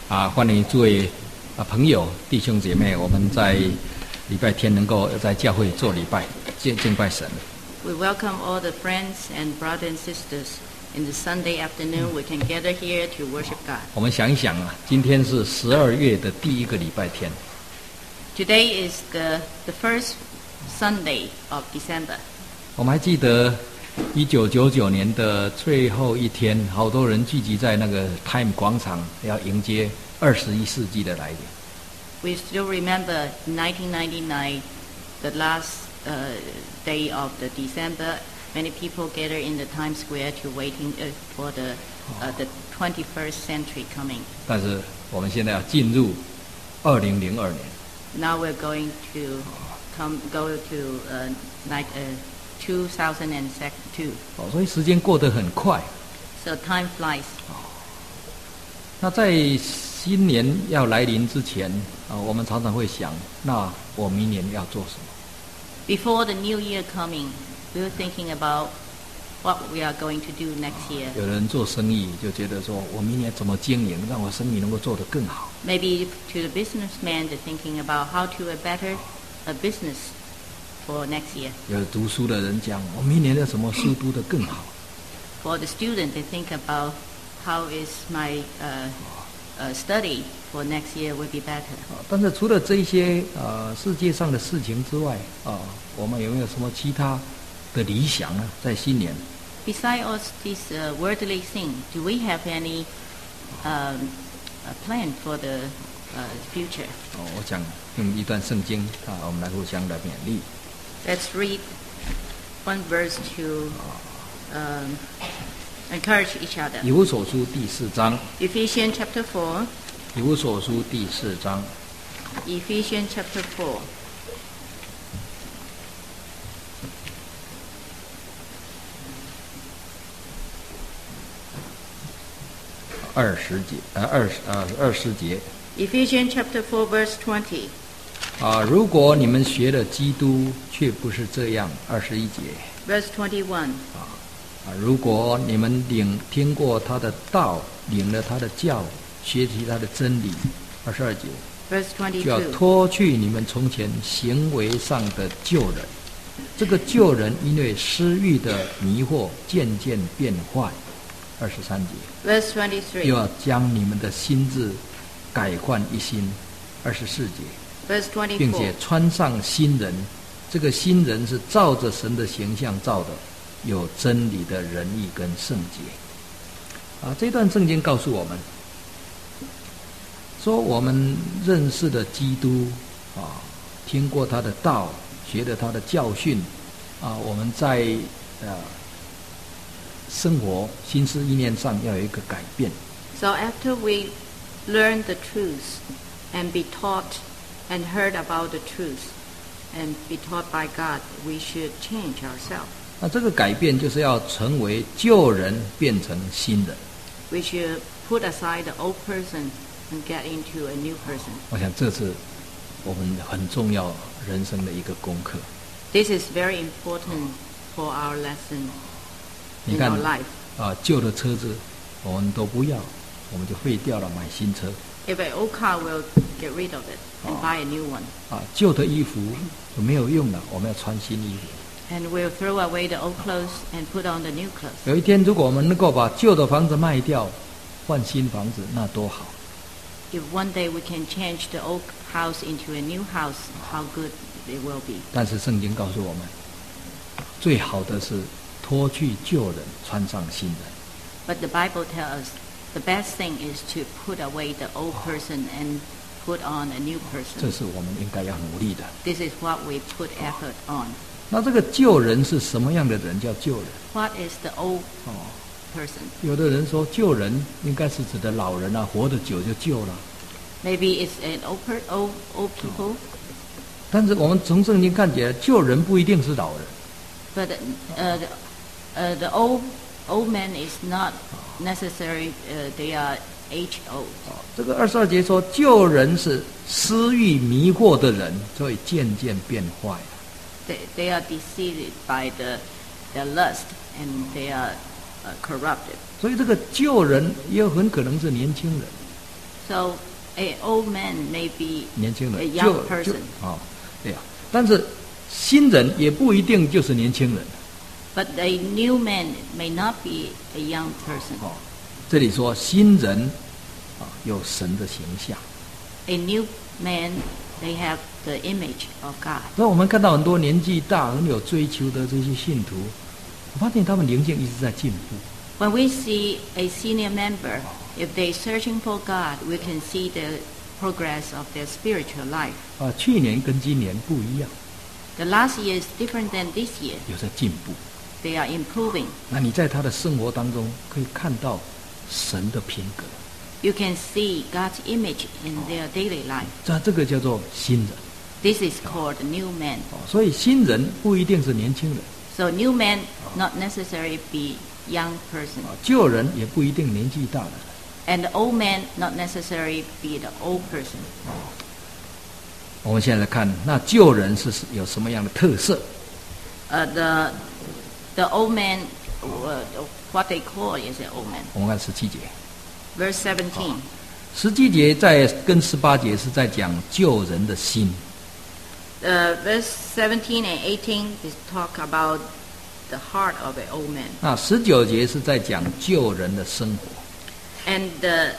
欢迎诸位朋友、弟兄姐妹，我们在礼拜天能够在教会做礼拜、敬拜神。 We welcome all the friends and brothers and sisters. In the Sunday afternoon, we can gather here to worship God. 我们想一想今天是12月的第一个礼拜天。 Today is the first Sunday of December. 我们还记得1999年的最后一天，好多人聚集在那个 Time 广场，要迎接21世纪的来临。 We still remember 1999, the last day of the December. Many people gather in the Times Square to waiting for the 21st century coming. 但是我们现在要进入2002年。 Now we're going to go to 2002. 所以时间过得很快。 So time flies. 那在新年要来临之前我们常常会想，那我明年要做什么 ？Before the new year coming, we're thinking about what we are going to do next year. 有人做生意就觉得说，我明年怎么经营，让我生意能够做得更好。 Maybe to the businessman, they're thinking about how to better a business for next year. 有读书的人讲，我明年要什么书读得更好。 For the student, they think about how is my study for next year will be better. 但是除了这些世界上的事情之外我们有没有什么其他的理想呢？在新年 Besides all these worldly things, do we have any plan for the future? 我想用一段圣经我们来互相来勉励。 Let's read one verse to encourage each other. 以弗所书第4章。 Ephesians chapter 4. 以弗所书第4章。 Ephesians chapter 4. 20节。 Ephesians chapter 4 verse 20. 如果你们学了基督，却不是这样，21节。 Verse 21. 如果你们听过他的道，领了他的教，学习他的真理，22节。 Verse 22. 就要脱去你们从前行为上的旧人，这个旧人因为私欲的迷惑，渐渐变坏，23节。 Verse 23. 又要将你们的心志改换一新，24节。 Verse 24. 并且穿上新人，这个新人是照着神的形象造的，有真理的仁义跟圣洁。这段圣经告诉我们说，我们认识的基督听过他的道，学了他的教训我们在生活心思意念上要有一个改变。 So after we learn the truth and be taught and heard about the truth and be taught by God, we should change ourselves. 那这个改变就是要成为旧人变成新人。 We should put aside the old person and get into a new person. 我想这是我们很重要人生的一个功课。 This is very important for our lesson 你 in 看 our life. 旧的车子我们都不要，我们就废掉了，买新车。 If an old car, we'll get rid of it and buy a new one. 旧的衣服就没有用了，我们要穿新衣服。 And we'll throw away the old clothes and put on the new clothes. 有一天，如果我们能够把旧的房子卖掉，换新房子，那多好。 If one day we can change the old house into a new house, how good it will be. 但是圣经告诉我们，最好的是脱去旧人，穿上新人。 But the Bible tells us the best thing is to put away the old person and put on a new 这 person. 是我们应该要努力的。 This is what we put effort on. 那这个旧人是什么样的人叫旧人？ What is the old person? 有的人说旧人应该是指的老人活得久就旧了。 Maybe it's an old people. 但是我们从圣经看起来，旧人不一定是老人。 But the old man is not necessary. They are age old. 这个22节说，旧人是私欲迷惑的人，所以渐渐变坏了。 They are deceived by the lust and they are corrupted. 所以这个旧人也很可能是年轻人。 So an old man may be 年轻 a 人 young person. 对呀。但是新人也不一定就是年轻人。 But a new man may not be a young person. 这里说新人有神的形象。 A new man, they have the image of God. 所以我们看到很多年纪大、很有追求的这些信徒，我发现他们灵性一直在进步。 When we see a senior member, if they're searching for God, we can see the progress of their spiritual life. 去年跟今年不一样， The last year is different than this year. 有在进步。 They are improving. 那你在他的生活当中可以看到神的品格， You can see God's image in their daily life. 这个叫做新人。 This is called new man. 所以新人不一定是年轻人， So new man not necessarily be young person. 旧人也不一定年纪大的人。 And the old man not necessarily be the old person. 我们现在来看，那旧人是有什么样的特色？ The old man, what they call is an old man. 我们看17节。 Verse 17. 17节跟18节是在讲救人的心。 Verse 17 and 18 is talk about the heart of an old man. 那19节是在讲救人的生活。 And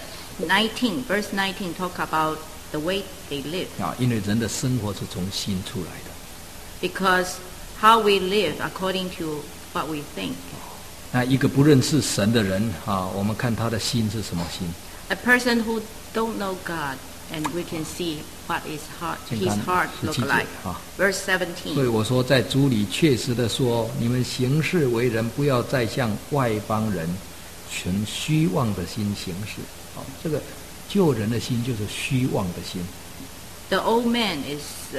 verse 19 talk about the way they live. 因为人的生活是从心出来的。 Because how we live according to what we think. 那一个不认识神的人我们看他的心是什么心？ A person who don't know God, and we can see what his heart look 17 like. 节 Verse 所以 17. 我说，在主里确实的说，你们行事为人，不要再像外邦人存虚妄的心行事。这个救人的心就是虚妄的心。 The old man is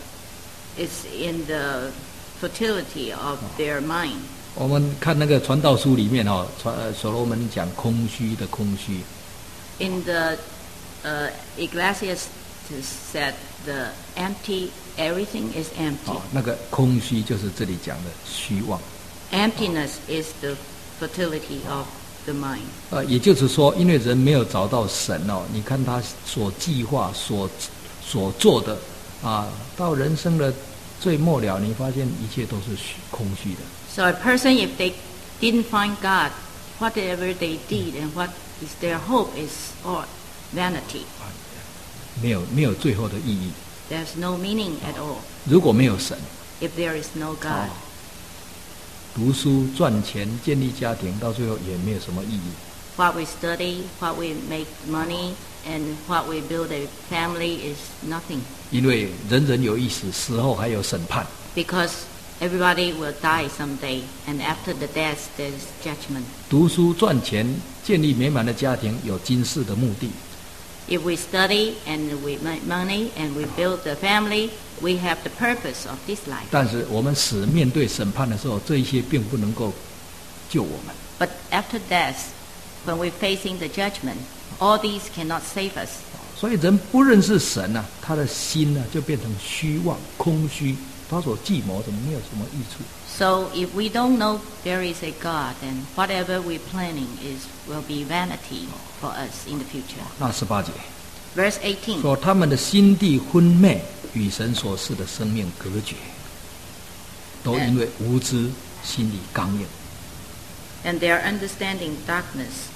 in the fertility of their mind. 我们看那个传道书里面所罗门讲空虚的空虚。 In the Ecclesiastes said the empty, everything is empty. 那个空虚就是这里讲的虚妄。 Emptiness is the fertility of the mind. 也就是说，因为人没有找到神你看他所计划所做的到人生的最末了，你发现一切都是空虚的。 So a person, if they didn't find God, whatever they did and what is their hope is all vanity. 没有最后的意义。 There's no meaning at all 如果没有神， if there is no God. 读书赚钱建立家庭，到最后也没有什么意义。 What we study, what we make money, and what we build a family is nothing. 因为人人有一死，死后还有审判。 Because everybody will die someday, and after the death there's judgment. 读书赚钱建立美满的家庭，有今世的目的。 If we study and we make money and we build the family, we have the purpose of this life. 但是我们死面对审判的时候，这一些并不能够救我们。 But after death, when we're facing the judgment, all these cannot save us. 所以人不认识神他的心就变成虚妄、空虚，他所计谋的没有什么益处。 So if we don't know there is a God, then whatever we're planning will be vanity for us in the future. 那18节 Verse 18. 说，他们的心地昏昧，与神所赐的生命隔绝，都因为无知，心里刚硬。 And their understanding darkness,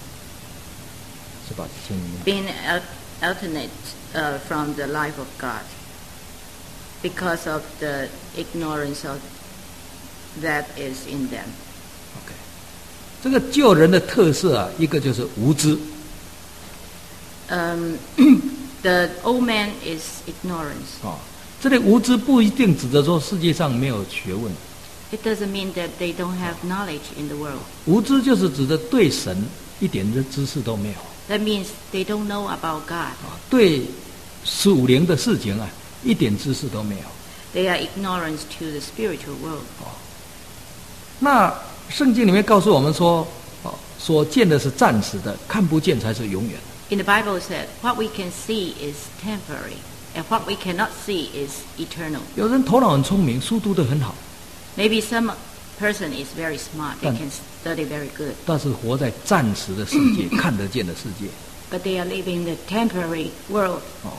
18节经里面 being alternate from the life of God, because of the ignorance of that is in them. OK， 这个救人的特色一个就是无知。 The old man is ignorance. 这里无知不一定指的说世界上没有学问， It doesn't mean that they don't have knowledge in the world. 无知就是指的对神一点的知识都没有， That means they don't know about God. 对属灵的事情一点知识都没有。 They are ignorant to the spiritual world. 那圣经里面告诉我们说，所见的是暂时的，看不见才是永远的。 In the Bible said, what we can see is temporary, and what we cannot see is eternal. 有人头脑很聪明，书读得很好， Maybe some person is very smart, they But- can study very good. 但是活在暂时的世界，看得见的世界。 but they are living in the temporary world. 哦，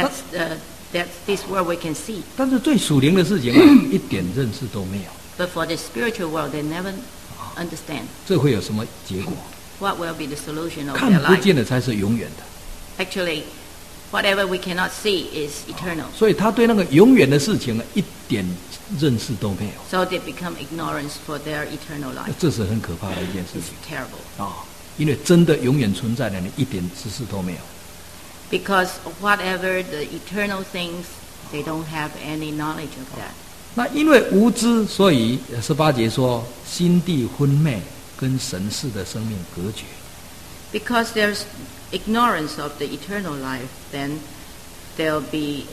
That's this world we can see. 但是对属灵的事情啊，一点认识都没有， But for the spiritual world, they never understand 这会有什么结果？ what will be the solution of 看 their 不 life. 见的才是永远的， Actually, whatever we cannot see is eternal. 所以他对那个永远的事情啊，一点认识都没有， So they become ignorance for their eternal life. 这是很可怕的一件事 It's 情 terrible. 啊！因为真的永远存在的，你一点知识都没有。 Because whatever the eternal things, they don't have any knowledge of that. 那因为无知，所以18节说心地昏昧，跟神世的生命隔绝。 Because there's ignorance of the eternal life, then there'll be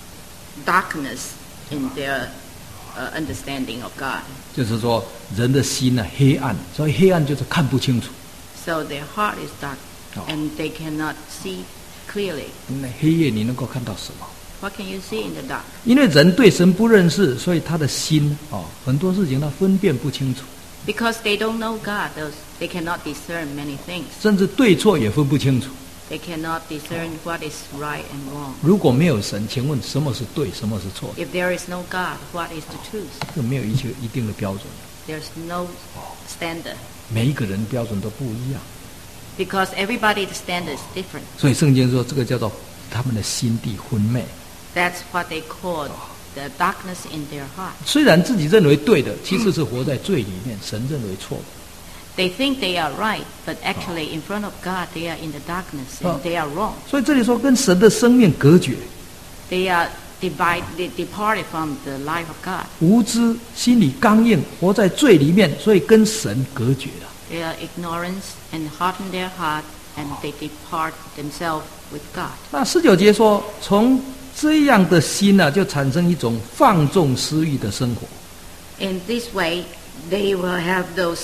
darkness in their understanding of God. 就是说人的心呢、黑暗，所以黑暗就是看不清楚。 So their heart is dark, and they cannot see clearly. 那黑夜你能够看到什么？ What can you see in the dark? 因为人对神不认识，所以他的心很多事情他分辨不清楚， Because they don't know God, they cannot discern many things. 甚至对错也分不清楚。 They cannot discern what is right and wrong. 如果没有神，请问什么是对，什么是错？ If there is no God, what is the truth? 这没有一定的标准， There's no standard. 每一个人标准都不一样。 Because everybody's standard is different. 所以圣经说，这个叫做他们的心地昏昧。 That's what they call the darkness in their heart. 虽然自己认为对的，其实是活在罪里面，神认为错的。 They think they are right, but actually in front of God they are in the darkness and they are wrong. 所以这里说跟神的生命隔绝， They are they departed from the life of God. 无知，心里刚硬，活在罪里面，所以跟神隔绝了。 They are ignorance and harden their heart and they depart themselves with God. 那19节说，从这样的心呢、就产生一种放纵私欲的生活。 In this way, they will have those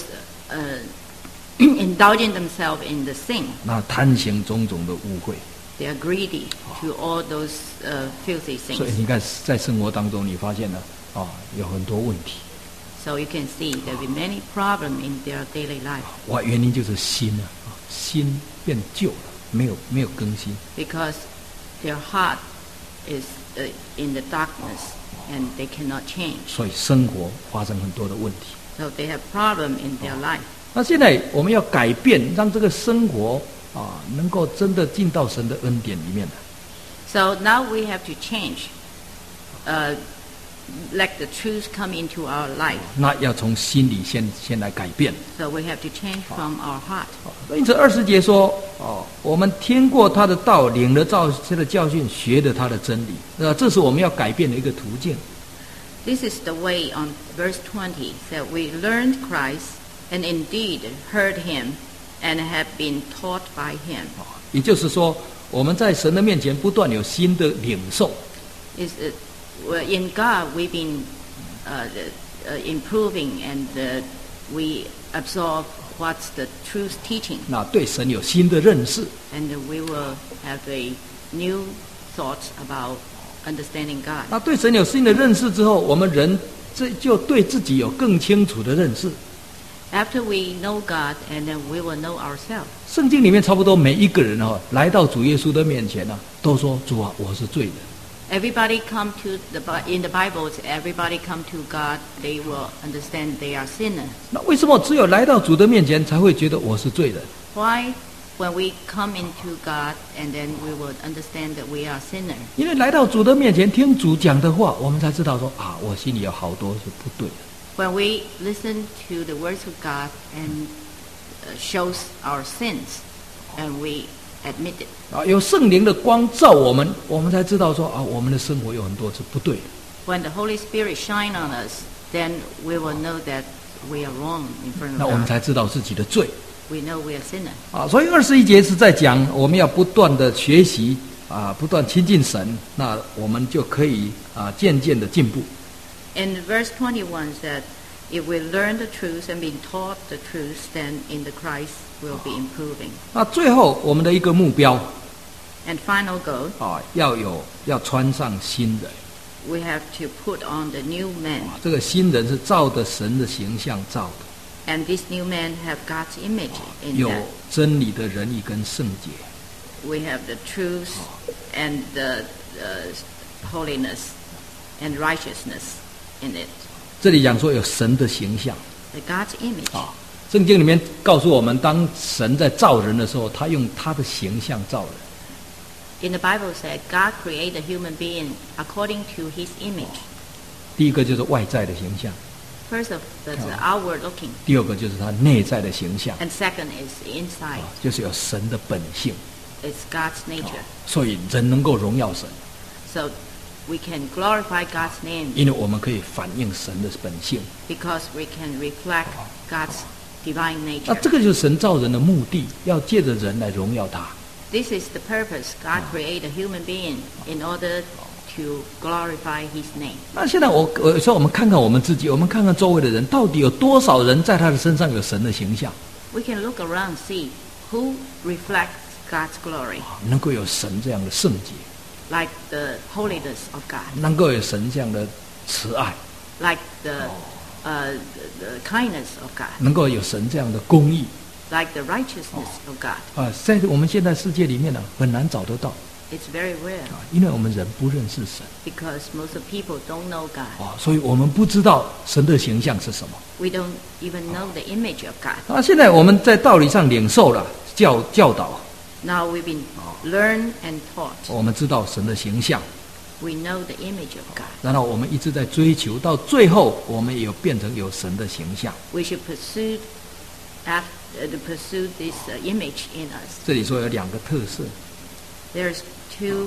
indulging themselves in the sin. 那贪行种种的污秽。 They are greedy to all those filthy 所以 things. 你看，在生活当中，你发现了有很多问题。 So you can see there will be many problems in their daily life 原因就是心心变旧了，没有更新。 because their heart is in the darkness and they cannot change. 所以生活发生很多的问题。 So they have problems in their life. 那现在我们要改变，让这个生活能够真的进到神的恩典里面的。 So now we have to change. Let the truth come into our life. 那要从心里先来改变。 So we have to change from our heart. 因此20节说，我们听过他的道，领了他的教训，学了他的真理，这是我们要改变的一个途径。 This is the way on verse 20 that we learned Christ and indeed heard him and have been taught by him. 也就是说，我们在神的面前不断有新的领受。 In God we've been improving and we absorb what's the truth teaching. 那对神有新的认识。 And we will have a new thoughts about understanding God. 那对神有新的认识之后，我们人就对自己有更清楚的认识。 After we know God, and then we will know ourselves. 圣经里面差不多每一个人来到主耶稣的面前都说主啊，我是罪人。 Everybody come to in the Bible. Everybody come to God. They will understand they are sinners. 那为什么只有来到主的面前才会觉得我是罪人？ Why? When we come into God, and then we will understand that we are sinners. 因为来到主的面前听主讲的话，我们才知道说我心里有好多是不对的。 When we listen to the words of God and shows our sins, and we admit it. 有圣灵的光照我们，我们才知道说我们的生活有很多是不对的。 When the Holy Spirit shine on us, then we will know that we are wrong in front 那 of 我们 God. 才知道自己的罪。 We know we are sinners. 所以21节是在讲我们要不断的学习不断亲近神，那我们就可以渐渐的进步。 And verse 21 said, if we learn the truth and be taught the truth, then in the Christ we'll be improving. 那最后我们的一个目标 And final goal, 要穿上新人。 we have to put on the new man. 这个新人是照着神的形象造的， And this new man have God's image in 有 that. 真理的仁义跟圣洁。 we have the truth and the holiness and righteousness in it. 这里讲说有神的形象 The God's image. 啊。圣经里面告诉我们，当神在造人的时候，他用他的形象造人。 In the Bible said God created a human being according to His image. 第一个就是外在的形象， First of that's outward looking, 第二个就是他内在的形象， and second is the inside. 就是有神的本性， It's God's nature. 所以人能够荣耀神， So we can glorify God's name 因为我们可以反映神的本性。 because we can reflect God's divine 那 nature. 这个就是神造人的目的，要借着人来荣耀他。 This is the purpose. God created a human being in order to glorify His name. 那现在我说，我们看看我们自己，我们看看周围的人，到底有多少人在他的身上有神的形象， We can look around and see who reflects God's glory, 能够有神这样的圣洁， like the holiness of God, 能够有神这样的慈爱， like the kindness of God, 能够有神这样的公义 like the righteousness of God. 啊，在我们现在世界里面呢，很难找得到 It's very rare 啊，因为我们人不认识神 because most of people don't know God. 啊，所以我们不知道神的形象是什么。 We don't even know the image of God. 啊，现在我们在道理上领受了教导， Now we've been learned and taught. 我们知道神的形象， We know the image of God. 然后我们一直在追求，到最后我们也有变成有神的形象。 We should pursue this image in us. 这里说有两个特色： There's two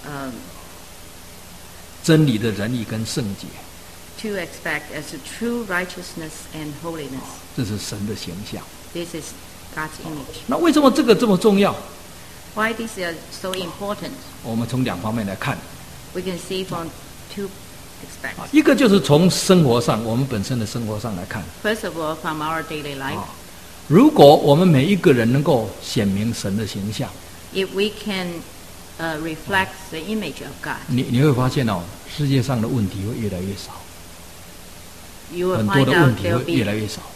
真理的仁义跟圣洁， aspects as a true righteousness and holiness. 这是神的形象。 This is God's image. 那为什么这个这么重要？ Why these are so important? 我们从两方面来看 We can see from two 啊 aspects. 一个就是从生活上，我们本身的生活上来看。 First of all, from our daily life, 如果我们每一个人能够显明神的形象， if we can reflect the image of God, 你会发现哦，世界上的问题会越来越少， you will 很多 find 的问 out 题 there 会 will 越 be 来越少。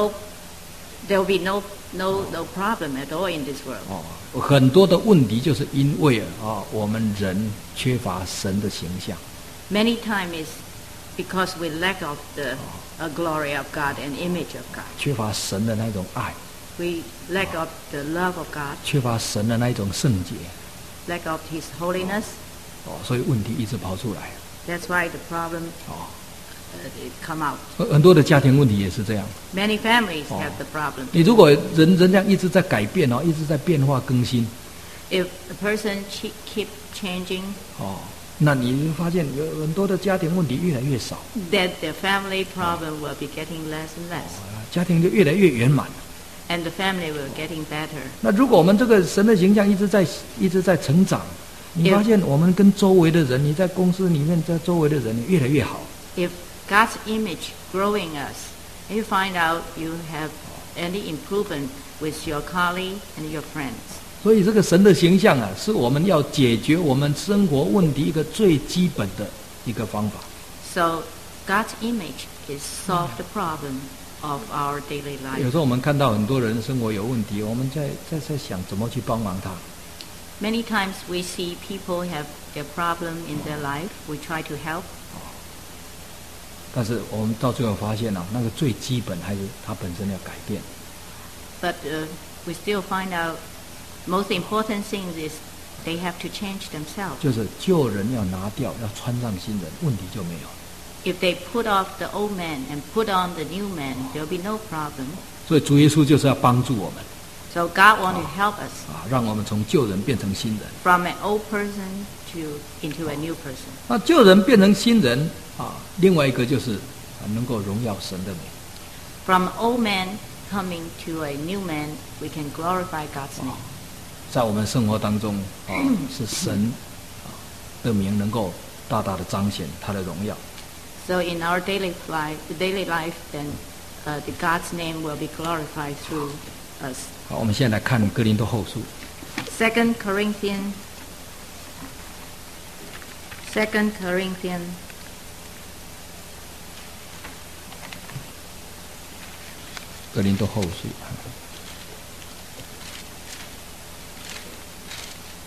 no problem at all in this world. 哦，很多的问题就是因为我们人缺乏神的形象。 Many times is because we lack of the glory of God and image of God. 缺乏神的那种爱， We lack of the love of God, 缺乏神的那种圣洁， lack of His holiness. 所以问题一直跑出来。 That's why the problem 哦， it come out. 很多的家庭问题也是这样。 Many families have the problem. 你如果人这样一直在改变一直在变化更新， If a person keep changing, 那你会发现有很多的家庭问题越来越少， that the family problem will be getting less and less, 家庭就越来越圆满。 and the family will getting better. 那如果我们这个神的形象一直在成长，你发现我们跟周围的人，你在公司里面，在周围的人越来越好。 If God's image growing us, and you find out you have any improvement with your colleague and your friends. 所以这个神的形象是我们要解决我们生活问题一个最基本的一个方法。 So God's image is solve the problem of our daily 有 life. 时候我们看到很多人生活有问题，我们在想怎么去帮忙他。 Many times we see people have their problem in their life. We try to help, 但是我们到最后发现那个最基本还是他本身要改变。 but we still find out most important thing is they have to change themselves. 就是旧人要拿掉，要穿上新人，问题就没有。 If they put off the old man and put on the new man, there'll be no problem. 所以主耶稣就是要帮助我们 So God wants to help us 让我们从旧人变成新人。 from an old person into a new person. 那旧人变成新人另外一个就是能够荣耀神的美。 From old man coming to a new man, we can glorify God's name. 在我们生活当中是神的名能够大大的彰显他的荣耀。 So in our daily life, then the God's name will be glorified through us. 好，我们现在来看哥林多后书 Second Corinthians. 哥林多后书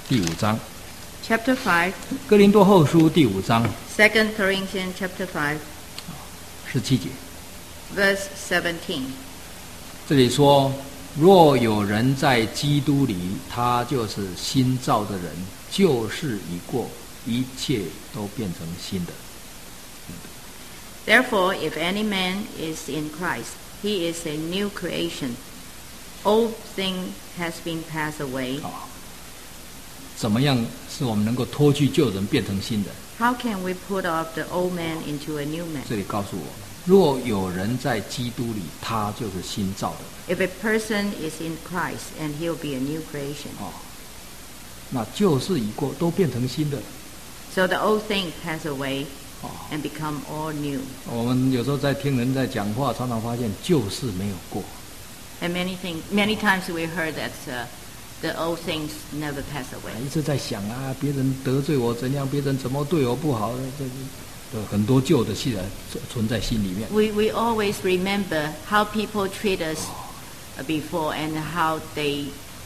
第5章， Chapter 5, 哥林多后书第5章 2 Corinthians chapter 5, 17节， verse 17. 这里说：若有人在基督里，他就是新造的人，旧事已过，一切都变成新的。 Therefore, if any man is in Christ, he is a new creation. Old thing has been passed away. 怎么样使我们能够脱去旧人，变成新的？ How can we put off the old man into a new man? 这里告诉我们：若有人在基督里，他就是新造的人。 If a person is in Christ, and he'll be a new creation. 那旧事已过，都变成新的。 So the old thing pass away and become all new. 我们有时候在听人在讲话，常常发现旧事没有过。 And many times we heard that the old things never pass away. 一直在想啊，别人得罪我怎样，别人怎么对我不好，这很多旧的事存在心里面。 We always remember how people treat us before and how they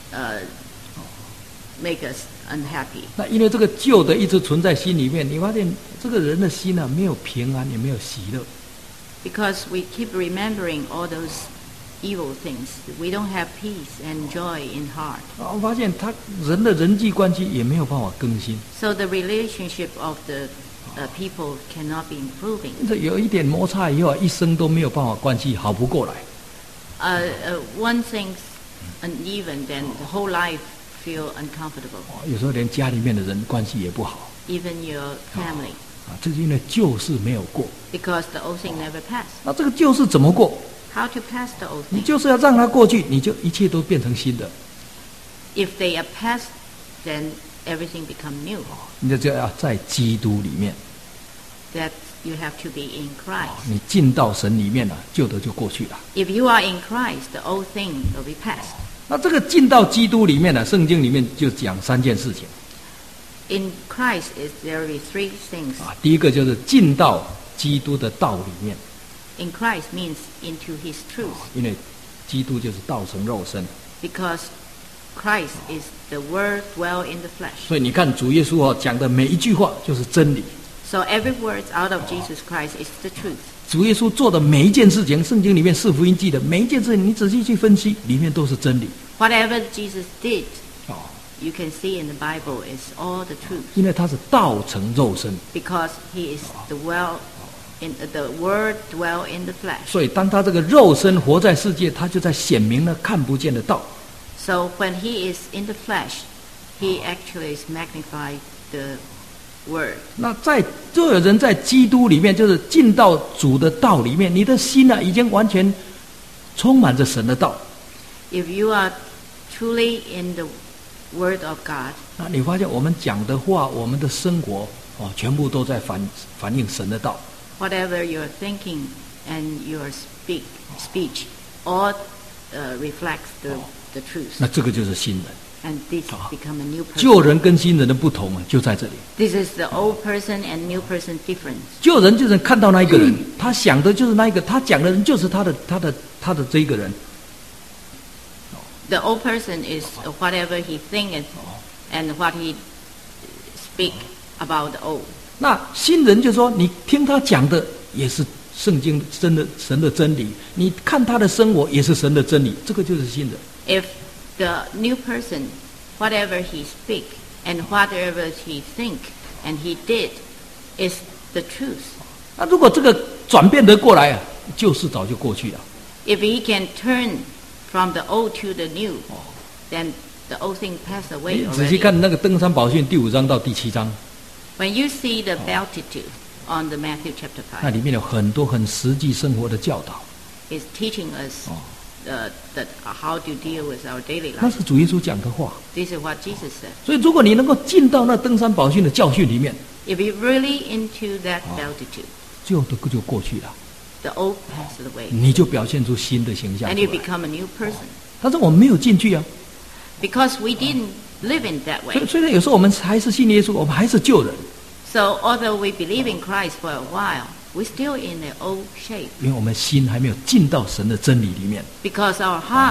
make us unhappy. 那因为这个旧的一直存在心里面，你发现这个人的心啊，没有平安，也没有喜乐。 Because we keep remembering all those evil things. We don't have peace and joy in heart. 我发现他人的人际关系也没有办法更新。 So the relationship of the people cannot be improving. 这有一点摩擦以后，一生都没有办法关系好不过来。 One thing's uneven, then the whole life feel uncomfortable. 有时候连家里面的人关系也不好。 Even your family. 这是因为旧事没有过。 Because the old thing never passed. 那这个旧事怎么过？ How to pass the old 你 thing? 就是要让它过去，你就一切都变成新的。 If they are past, then everything become new. 你就要在基督里面， That you have to be in Christ. 你进到神里面了，旧的就过去了。 If you are in Christ, the old thing will be past. 那这个进到基督里面呢，圣经里面就讲3件事情。 In Christ, there will be 3 things. 第一个就是进到基督的道里面， In Christ means into His truth. 因为基督就是道成肉身。 Because Christ is the Word dwell in the flesh. 所以你看主耶稣讲的每一句话就是真理。 So every word out of Jesus Christ is the truth. 主耶稣做的每一件事情，圣经里面4福音记的每一件事情，你仔细去分析，里面都是真理。 Whatever Jesus did, you can see in the Bible is all the truth. 因为他是道成肉身， Because He is the Word dwell in the flesh. 所以当他这个肉身活在世界，他就在显明了看不见的道。 So when He is in the flesh, He actually is magnified the Word. 那就有人在基督里面，就是进到主的道里面，你的心呢，已经完全充满着神的道。 If you are truly in the Word of God, 那你发现我们讲的话，我们的生活全部都在反映神的道。 whatever you're thinking and your speech, all reflects the truth. 那这个就是新人。 And this become a new 旧 person. 人跟新人的不同就在这里。 This is the old person and new person difference. 旧人就是看到那一个人，他想的就是那一个，他讲的人就是他的这一个人。 The old person is whatever he thinks and what he speak about the old. 那新人就说，你听他讲的也是圣经神的真理，你看他的生活也是神的真理，这个就是新人。 If the new person, whatever he speak and whatever he think and he did is the truth. 那如果这个转变得过来旧事早就过去了。 If he can turn from the old to the new, then the old thing pass away 你仔细 already. 看那个登山宝训第5章到第7章， When you see the beatitude on the Matthew chapter 那 5, 里面有很多很实际生活的教导， it's teaching us that how to deal with our daily 那 life. 是主耶稣讲的话。 This is what Jesus said. 所以如果你能够进到那登山宝训的教训里面， If you really into that beatitude, 旧的就过去了， the old passed away, 你就表现出新的形象 and 出 you 来。 become a new person. 但是我们没有进去啊， Because we didn't live in that 所以 way. 虽然有时候我们还是信耶稣，我们还是旧人， So although we believe in Christ for a while, we're still in the old shape. 因为我们心还没有进到神的真理里面。 Because our heart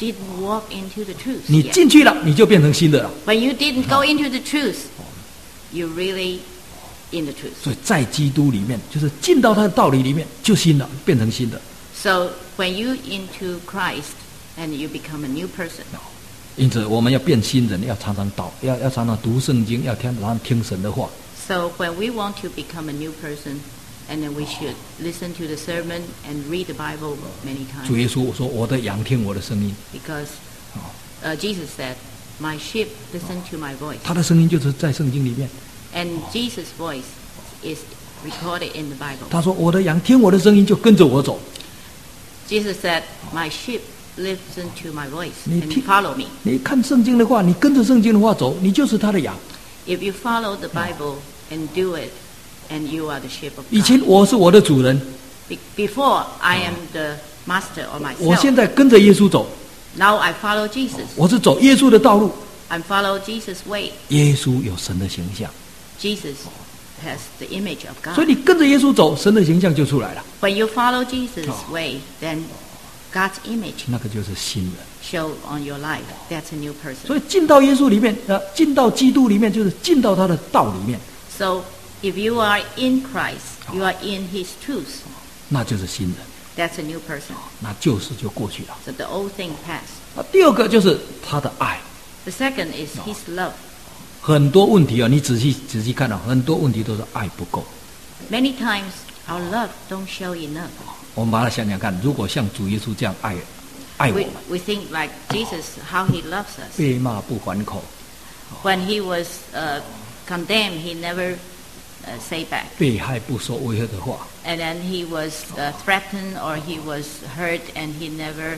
didn't walk into the truth 你 yet. 进去了，你就变成新的了。 When you didn't go into the truth, you're really in the truth. 所以在基督里面，就是进到他的道理里面，就新了，变成新的。 So when you into Christ and you become a new person, 因此，我们要变新人，要常常要常常读圣经，要常常听神的话。 so when we want to become a new person, and then we should listen to the sermon and read the Bible many 主 times. 耶稣说：“我的羊听我的声音。 Because Jesus said, my sheep listen to my voice. ” 他的声音就是在圣经里面。 And Jesus' voice is recorded in the Bible. 他说：“我的羊听我的声音，就跟着我走。 Jesus said, my sheep listen to my voice 你 and 听 follow me. 你看圣经的话，你跟着圣经的话走，你就是他的羊。 If you follow the Bible and do it, and you are the sheep of 以前 God. 我是我的主人， Before I am the master of 我现 myself. 在跟着耶稣走， Now I follow Jesus. 我是走耶稣的道路。 I follow Jesus' way. 耶稣有神的形象， Jesus has the image of 所以 God. 你跟着耶稣走，神的形象就出来了。 When you follow Jesus' way, then God's image 那个就是新人。 show on your life. That's a new person. 所以进到耶稣里面，进到基督里面，就是进到他的道里面， So if you are in Christ, you are in His truth. 那就是新人。 That's a new person. 那旧事就过去了。 So the old thing passed. 第二个就是他的爱。 The second is His love. 很多问题啊，你仔细看啊，很多问题都是爱不够。 Many times our love don't show enough. 我们把它想想看，如果像主耶稣这样爱我 We, 们， we think like Jesus, how He loves us. 被骂不还口， When He was condemned, He never say back. 被害不说威吓的话， And then He was threatened or He was hurt and He never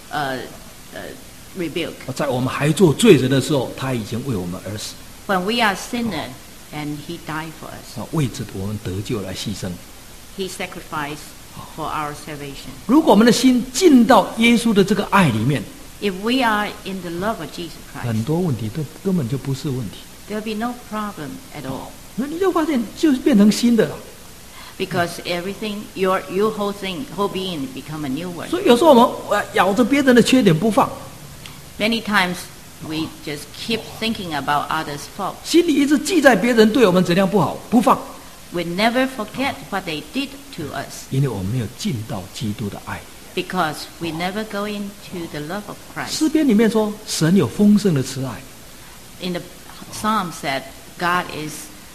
rebuked. 在我们还做罪人的时候，他已经为我们而死， When we are sinners and He died for us, 为着我们得救来牺牲。 He sacrificed for our salvation. 如果我们的心进到耶稣的这个爱里面， If we are in the love of Jesus 很 Christ, 多问题都根本就不是问题。 there will be no problem at all. 那你就发现就是变成新的了。 Because everything, your whole thing, whole being become a new one. 所以有时候我们咬着别人的缺点不放， Many times we just keep thinking about others' fault. 心里一直记在别人对我们怎样不好，不放， We never forget what they did to us 因为我们没有进到基督的爱。 because we never go into the love of Christ. 诗篇里面说，神有丰盛的慈爱， In the Psalm said, God is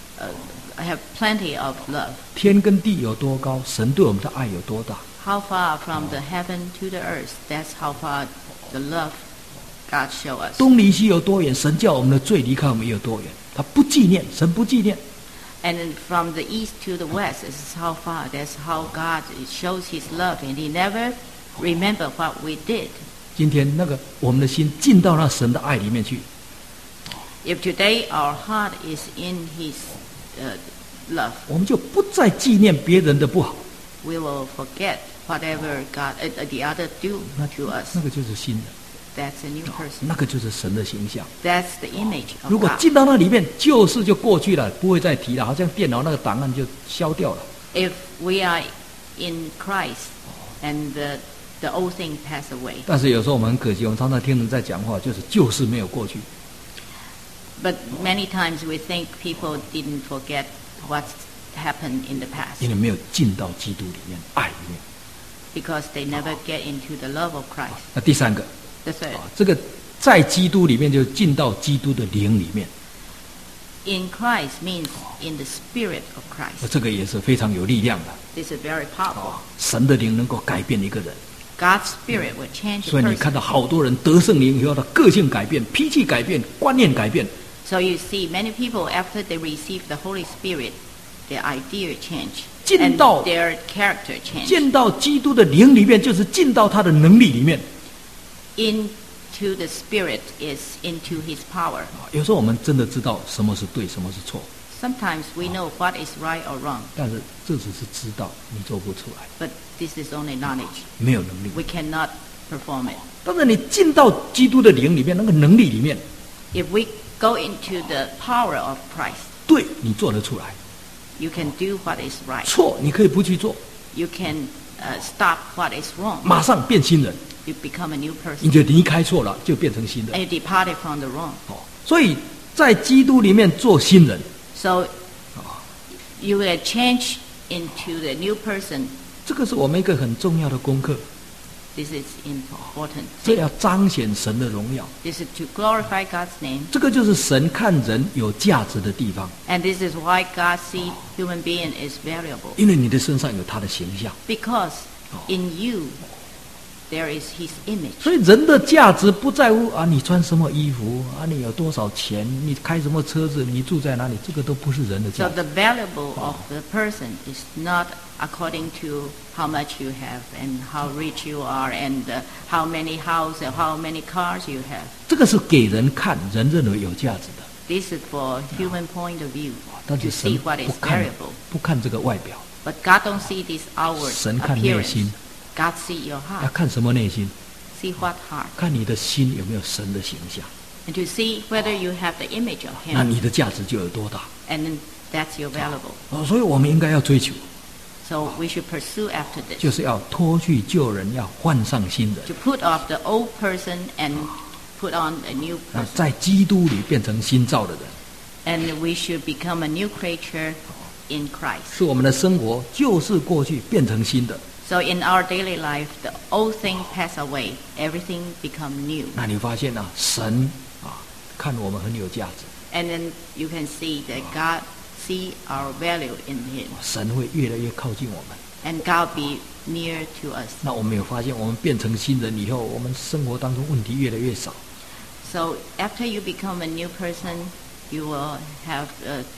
have plenty of love. 天跟地有多高，神对我们的爱有多大。 How far from the heaven to the earth? That's how far the love God show us. 东离西有多远，神叫我们的罪离开我们有多远。他不纪念，神不纪念。 And then from the east to the west, this is how far. That's how God shows His love, and He never remember what we did. 今天那个我们的心进到那神的爱里面去， If today our heart is in His love, 我们就不再纪念别人的不好。 we will forget whatever God the other do 那 to us. 那个就是新人， That's a new person. 那个就是神的形象。 That's the image of 如果 God. 进到那里面，旧事就过去了，不会再提了，好像电脑那个档案就消掉了。 If we are in Christ and the old thing pass away, 但是有时候我们很可惜，我们常常听人在讲话，就是旧事没有过去。 but many times we think people didn't forget what happened in the past 因为没有进到基督里面爱里面。 because they never get into the love of Christ. 那第三个， The third, 这个在基督里面就进到基督的灵里面， in Christ means in the spirit of Christ. 这个也是非常有力量的。 This is very powerful. 神的灵能够改变一个人， God's spirit will change 所 a 以你看 person. 到好多人得圣灵以后，他个性改变、脾气改变、观念改变。 So you see, many people after they receive the Holy Spirit, their idea change 进 and 到 their character change. 进到基督的灵里面，就是进到他的能力里面。 Into the spirit is into His power. 有时候我们真的知道什么是对，什么是错， Sometimes we know what is right or wrong, 但是这只是知道，你做不出来， but this is only knowledge. 没有能力。 We cannot perform it. 但是你进到基督的灵里面，那个能力里面， If we go into the power of Christ, 对你做得出来， you can do what is right. 错你可以不去做， You can stop what is wrong. 马上变新人。 you become a new 你 person. 就离开错了，就变成新人。 And you departed from the wrong. 所以在基督里面做新人， So you will change into the new person. 这个是我们一个很重要的功课。 This is important. 这要彰显神的荣耀， This is to glorify God's name. 这个就是神看人有价值的地方， And this is why God sees human being is valuable. 因为你的身上有他的形象。 Because in you there is His image. 所以人的价值不在乎啊，你穿什么衣服啊，你有多少钱，你开什么车子，你住在哪里，这个都不是人的价 So 值。 the valuable of the person is not according to how much you have and how rich you are and how many houses or how many cars you have. 这个是给人看，人认为有价值的。 This is for human point of view 但 to 是神 see what is 不看 valuable. 这个外表， But God don't see this outward 神看内 appearance. 心。 God see your 要 heart. 看什么内心？ See what heart. 看你的心有没有神的形象， And to see whether you have the image of 那 Him. 你的价值就有多大。 And then that's your valuable. 所以我们应该要追求， So we should pursue after this. 就是要脱去旧人，要换上新人。 To put off the old person and put on a new 那 person. 在基督里变成新造的人， And we should become a new creature in Christ. 是我们的生活就是过去变成新的。 So in our daily life, the old thing pass away, everything become new. 那你发现啊，神看我们很有价值， And then you can see that God see our value in Him. 神会越来越靠近我们。 And God be near to us. 那我们有发现，我们变成新人以后，我们生活当中问题越来越少。 So after you become a new person, you will have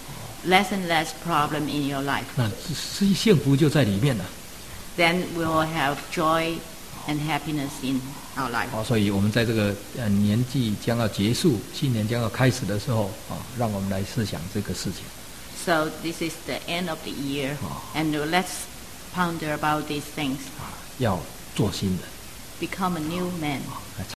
less and less problem in your life. 那幸福就在里面了。 Then we will have joy and happiness in our life. 所以我们在这个年纪将要结束，新年将要开始的时候让我们来思想这个事情。 So this is the end of the year, and let's ponder about these things. 要做新人。 Become a new man.